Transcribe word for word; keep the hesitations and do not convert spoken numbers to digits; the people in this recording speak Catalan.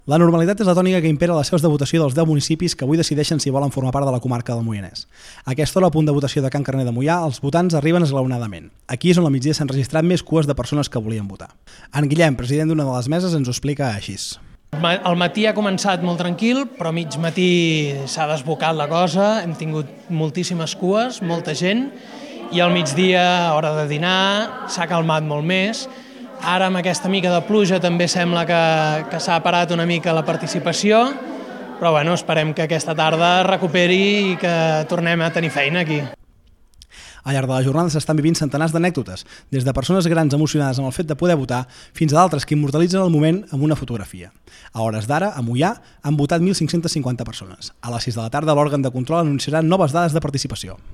La normalitat és la tònica que impera a les seus de votació dels deu municipis que avui decideixen si volen formar part de la comarca del Moianès. A aquesta hora, al punt de votació de Can Carner de Moià, els votants arriben esglaonadament. Aquí és on la migdia s'han registrat més cues de persones que volien votar. En Guillem, president d'una de les meses, ens ho explica així. El matí ha començat molt tranquil, però a mig matí s'ha desbocat la cosa, hem tingut moltíssimes cues, molta gent, i al migdia, a hora de dinar, s'ha calmat molt més. Ara, amb aquesta mica de pluja, també sembla que, que s'ha parat una mica la participació, però bueno, esperem que aquesta tarda recuperi i que tornem a tenir feina aquí. Al llarg de la jornada s'estan vivint centenars d'anècdotes, des de persones grans emocionades amb el fet de poder votar fins a d'altres que immortalitzen el moment amb una fotografia. A hores d'ara, a Moià, han votat mil cinc-cents cinquanta persones. A les sis de la tarda, l'òrgan de control anunciarà noves dades de participació.